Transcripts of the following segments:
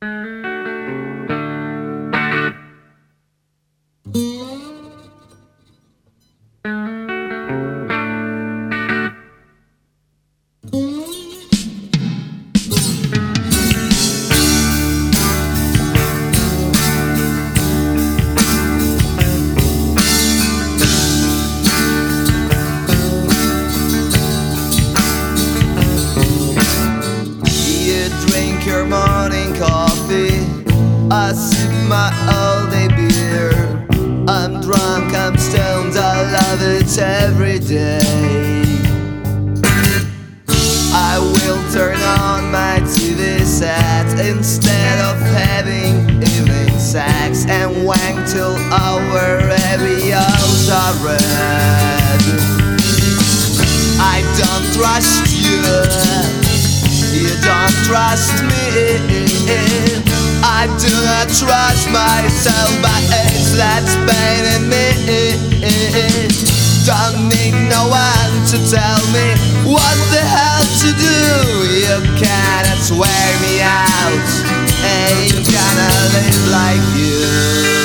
Your morning coffee, I sip my all-day beer. I'm drunk, I'm stoned, I love it every day. I will turn on my TV set instead of having evening sex and wank till our heavy eyes are red. I don't trust you, you don't trust me. I do not trust myself, but it's that's pain in me. Don't need no one to tell me what the hell to do. You cannot wear me out, and you cannot live like you.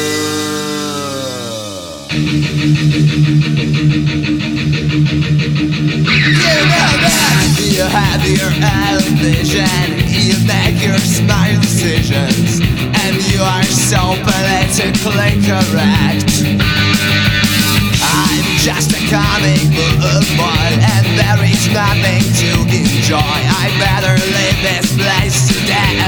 You know that you have your own vision, you make your smart decisions, and you are so politically correct. I'm just a comic book boy, and there is nothing to enjoy. I better leave this place today.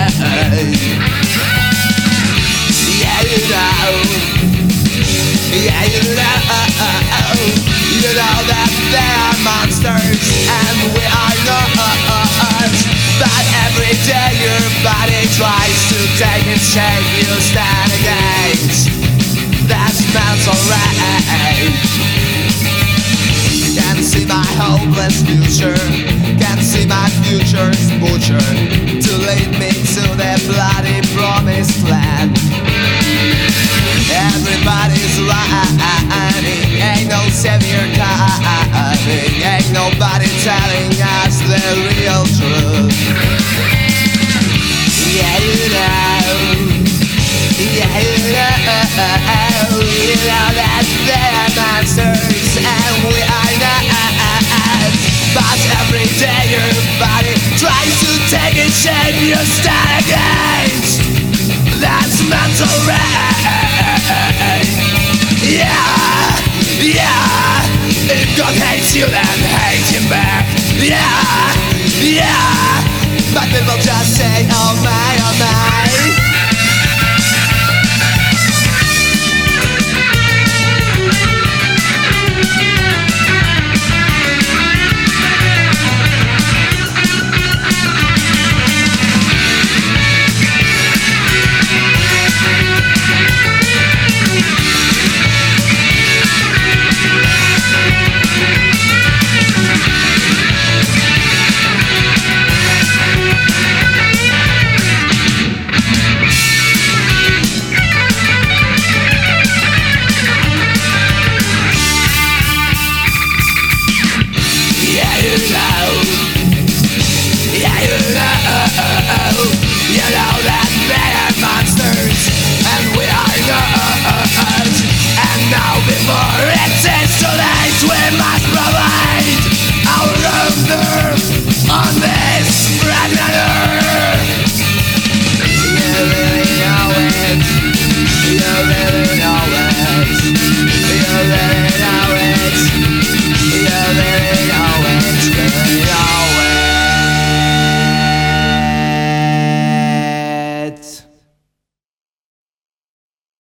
Yeah, you know. Yeah, you know that they are monsters and we are not. But every day your body tries to take its shape, you stand against. That's mental rage. Can't see my hopeless future, can't see my future's butchered to lead me to the bloody promised land. Everybody's running, ain't no savior coming, ain't nobody telling us the real truth. Yeah, you know, yeah, you know that they're monsters and we are not. But every day your body tries to take its shape, you stand against. That's mental rage. Yeah, yeah. If God hates you, then hate him back. Yeah, yeah. But people just say, oh my